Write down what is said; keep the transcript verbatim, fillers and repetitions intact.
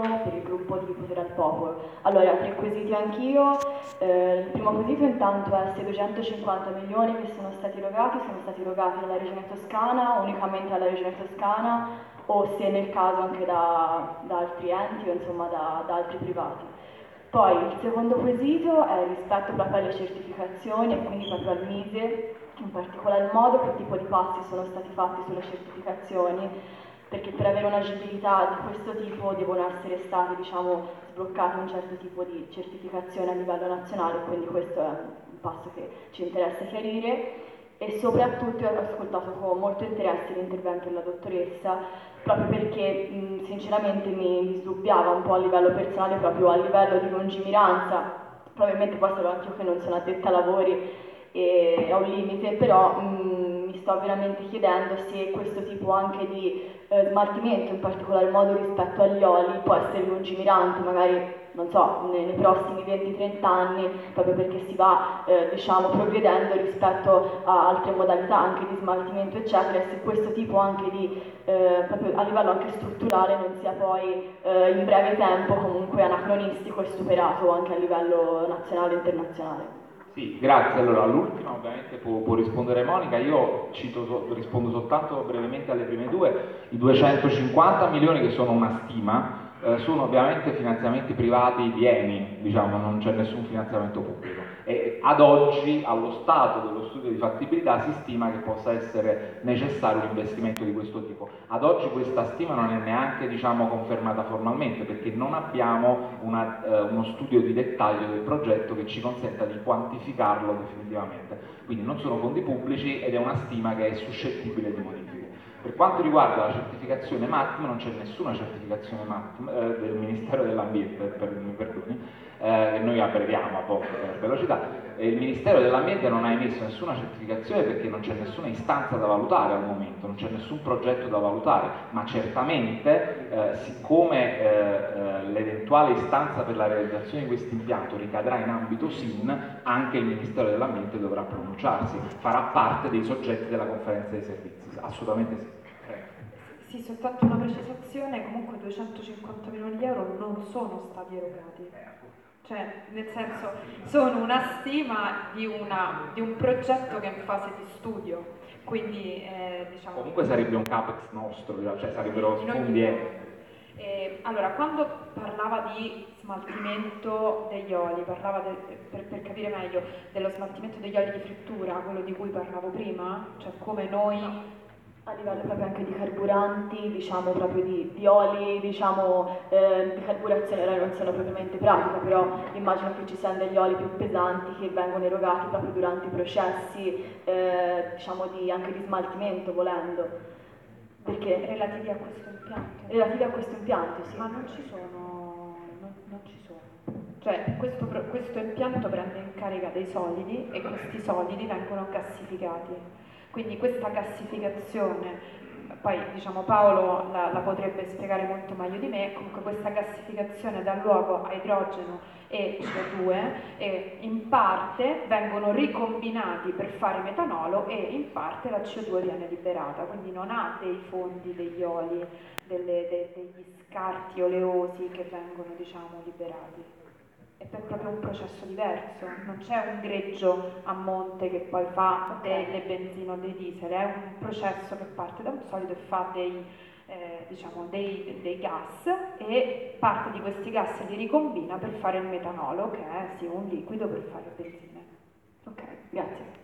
uno per il gruppo di Potere al Popolo. Allora, tre quesiti anch'io. Eh, il primo quesito intanto è se duecentocinquanta milioni che sono stati erogati sono stati erogati dalla Regione Toscana, unicamente dalla Regione Toscana, o se nel caso anche da, da altri enti o insomma da, da altri privati. Poi il secondo quesito è rispetto proprio alle certificazioni e quindi proprio al MISE, in particolar modo che tipo di passi sono stati fatti sulle certificazioni, perché per avere un'agibilità di questo tipo devono essere stati, diciamo, sbloccati un certo tipo di certificazione a livello nazionale, quindi questo è un passo che ci interessa chiarire. E soprattutto ho ascoltato con molto interesse l'intervento della dottoressa, proprio perché mh, sinceramente mi, mi sdubbiava un po' a livello personale, proprio a livello di lungimiranza. Probabilmente poi sarò anche io che non sono addetta ai lavori e ho un limite, però mh, mi sto veramente chiedendo se questo tipo anche di eh, smaltimento, in particolar modo rispetto agli oli, può essere lungimirante, magari non so, nei, nei prossimi venti trenta anni, proprio perché si va eh, diciamo progredendo rispetto a altre modalità anche di smaltimento eccetera, e se questo tipo anche di eh, proprio a livello anche strutturale non sia poi eh, in breve tempo comunque anacronistico e superato anche a livello nazionale e internazionale. Sì, grazie. Allora, all'ultima ovviamente può, può rispondere Monica, io cito, rispondo soltanto brevemente alle prime due. I duecentocinquanta milioni, che sono una stima, eh, sono ovviamente finanziamenti privati di Eni, diciamo, non c'è nessun finanziamento pubblico. E ad oggi, allo stato dello studio di fattibilità, si stima che possa essere necessario un investimento di questo tipo. Ad oggi questa stima non è neanche, diciamo, confermata formalmente, perché non abbiamo una, eh, uno studio di dettaglio del progetto che ci consenta di quantificarlo definitivamente. Quindi non sono fondi pubblici ed è una stima che è suscettibile di modifiche. Per quanto riguarda la certificazione M A T M, non c'è nessuna certificazione M A T M eh, del Ministero dell'Ambiente, per, mi perdoni, eh, che noi abbreviamo a volte per velocità. E il Ministero dell'Ambiente non ha emesso nessuna certificazione perché non c'è nessuna istanza da valutare al momento, non c'è nessun progetto da valutare, ma certamente eh, siccome eh, eh, l'eventuale istanza per la realizzazione di questo impianto ricadrà in ambito S I N, anche il Ministero dell'Ambiente dovrà pronunciarsi, farà parte dei soggetti della conferenza dei servizi, assolutamente sì. Sì, soltanto una precisazione, comunque duecentocinquanta milioni di euro non sono stati erogati, cioè nel senso sono una stima di, una, di un progetto che è in fase di studio, quindi eh, diciamo... Comunque sarebbe un capex nostro, cioè sarebbero fondi e... Eh, allora, quando parlava di smaltimento degli oli, parlava de, per, per capire meglio dello smaltimento degli oli di frittura, quello di cui parlavo prima, cioè come noi... A livello proprio anche di carburanti, diciamo proprio di, di oli, diciamo eh, di carburazione, ora non sono propriamente pratica, però immagino che ci siano degli oli più pesanti che vengono erogati proprio durante i processi, eh, diciamo di, anche di smaltimento volendo. Perché relativi a questo impianto? Relativi a questo impianto, sì. Ma non ci sono, non, non ci sono. Cioè questo, questo impianto prende in carica dei solidi e questi solidi vengono gassificati. Quindi questa gassificazione, poi diciamo Paolo la, la potrebbe spiegare molto meglio di me, comunque questa gassificazione dà luogo a idrogeno e C O due e in parte vengono ricombinati per fare metanolo e in parte la C O due viene liberata, quindi non ha dei fondi, degli oli, delle, de, degli scarti oleosi che vengono diciamo liberati. È per proprio un processo diverso, non c'è un greggio a monte che poi fa delle benzine o dei diesel, è un processo che parte da un solido e fa dei, eh, diciamo, dei, dei gas e parte di questi gas li ricombina per fare il metanolo che è sì, un liquido per fare benzina.